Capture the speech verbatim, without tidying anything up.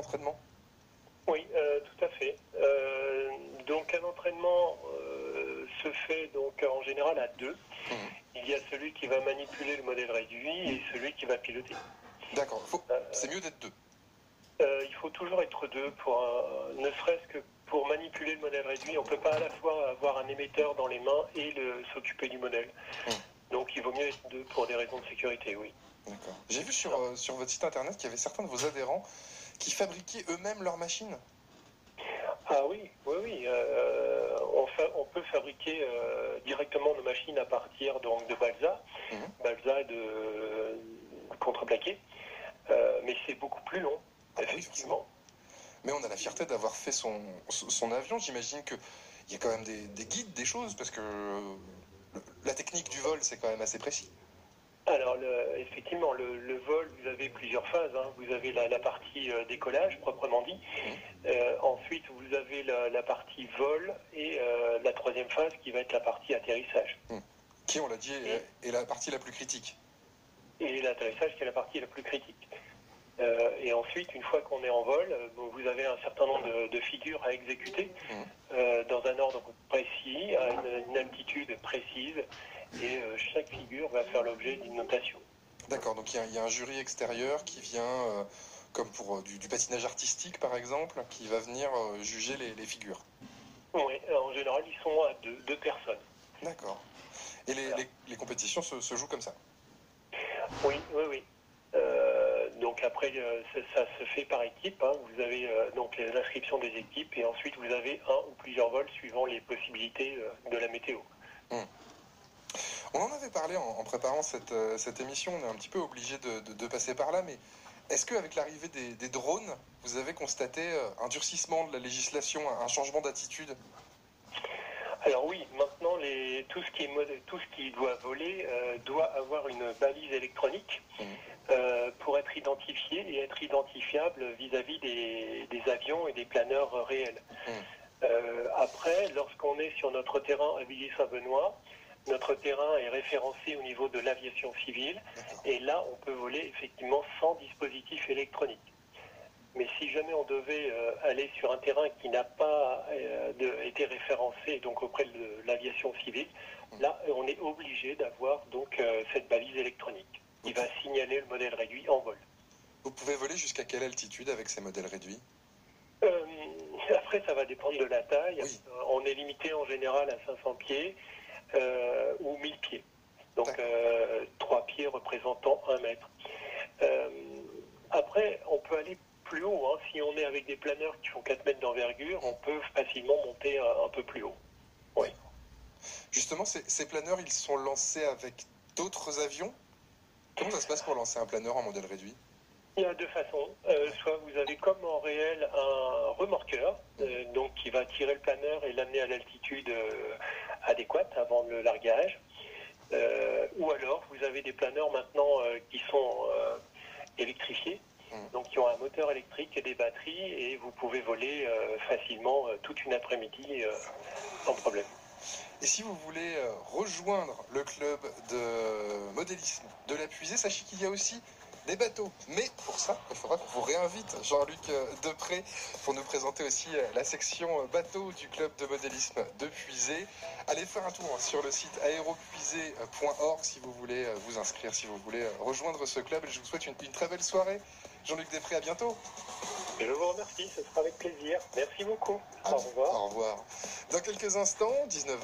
entraînement? Oui, euh, tout à fait. Euh, donc un entraînement euh, se fait donc en général à deux. Mmh. Il y a celui qui va manipuler le modèle réduit et celui qui va piloter. D'accord, Faut... Euh, c'est mieux d'être deux. Euh, il faut toujours être deux, pour un- ne serait-ce que pour manipuler le modèle réduit. On ne peut pas à la fois avoir un émetteur dans les mains et le, s'occuper du modèle. Mmh. Donc il vaut mieux être deux pour des raisons de sécurité, oui. D'accord. J'ai vu sur, euh, sur votre site internet qu'il y avait certains de vos adhérents qui fabriquaient eux-mêmes leurs machines. Ah oui, oui, oui. Euh, on, fa- on peut fabriquer euh, directement nos machines à partir donc, de balsa, Mmh. balsa et de, euh, contreplaqué, euh, mais c'est beaucoup plus long, Ah bah oui, effectivement. Mais on a la fierté d'avoir fait son, son avion. J'imagine qu'il y a quand même des, des guides, des choses, parce que le, la technique du vol, c'est quand même assez précis. Alors, le, effectivement, le, le vol, vous avez plusieurs phases. Hein. Vous avez la, la partie euh, décollage, proprement dit. Mmh. Euh, ensuite, vous avez la, la partie vol et euh, la troisième phase qui va être la partie atterrissage. Mmh. Qui, on l'a dit, est, est la partie la plus critique. Et l'atterrissage qui est la partie la plus critique. Euh, et ensuite, une fois qu'on est en vol, euh, vous avez un certain nombre de, de figures à exécuter Mmh. euh, dans un ordre précis, à une, une altitude précise, et euh, chaque figure va faire l'objet d'une notation. D'accord, donc il y, y a un jury extérieur qui vient, euh, comme pour euh, du, du patinage artistique par exemple, qui va venir euh, juger les, les figures. Oui, en général, ils sont à deux, deux personnes. D'accord. Et les, Voilà. les, les compétitions se, se jouent comme ça? Oui, oui, oui. Euh, donc après, euh, ça, ça se fait par équipe. Hein. Vous avez euh, donc l'inscription des équipes et ensuite vous avez un ou plusieurs vols suivant les possibilités euh, de la météo. Mmh. On en avait parlé en, en préparant cette, euh, cette émission, on est un petit peu obligé de, de, de passer par là, mais est-ce qu'avec l'arrivée des, des drones, vous avez constaté euh, un durcissement de la législation, un changement d'attitude? Alors oui, maintenant les, tout, ce qui est mode, tout ce qui doit voler euh, doit avoir une balise électronique Mmh. euh, pour être identifié et être identifiable vis-à-vis des, des avions et des planeurs réels. Mmh. Euh, après, lorsqu'on est sur notre terrain à Villiers-Saint-Benoît, notre terrain est référencé au niveau de l'aviation civile et là on peut voler effectivement sans dispositif électronique. Mais si jamais on devait euh, aller sur un terrain qui n'a pas euh, de, été référencé donc auprès de l'aviation civile, là on est obligé d'avoir donc euh, cette balise électronique qui va signaler le modèle réduit en vol. Vous pouvez voler jusqu'à quelle altitude avec ces modèles réduits? Euh, après ça va dépendre de la taille. Oui. On est limité en général à cinq cents pieds euh, ou mille pieds. Donc euh, trois pieds représentant un mètre. Euh, après on peut aller plus haut. Hein. Si on est avec des planeurs qui font quatre mètres d'envergure, on peut facilement monter un, un peu plus haut. Oui. Justement, ces, ces planeurs, ils sont lancés avec d'autres avions? Comment ça se passe pour lancer un planeur en modèle réduit? Il y a deux façons. Euh, soit vous avez comme en réel un remorqueur, euh, donc qui va tirer le planeur et l'amener à l'altitude euh, adéquate avant le largage. Euh, ou alors vous avez des planeurs maintenant euh, qui sont euh, électrifiés, donc qui ont un moteur électrique et des batteries, et vous pouvez voler euh, facilement euh, toute une après-midi euh, sans problème. Et si vous voulez euh, rejoindre le club de modélisme de la Puisée, sachez qu'il y a aussi des bateaux. Mais pour ça, il faudra qu'on vous réinvite, Jean-Luc euh, Depré, pour nous présenter aussi euh, la section euh, bateau du club de modélisme de Puisée. Allez faire un tour hein, sur le site aéropuisée point org si vous voulez euh, vous inscrire, si vous voulez euh, rejoindre ce club. Et je vous souhaite une, une très belle soirée. Jean-Luc Depré, à bientôt. Je vous remercie, ce sera avec plaisir. Merci beaucoup. À Au revoir. Au revoir. Dans quelques instants, dix-neuf heures.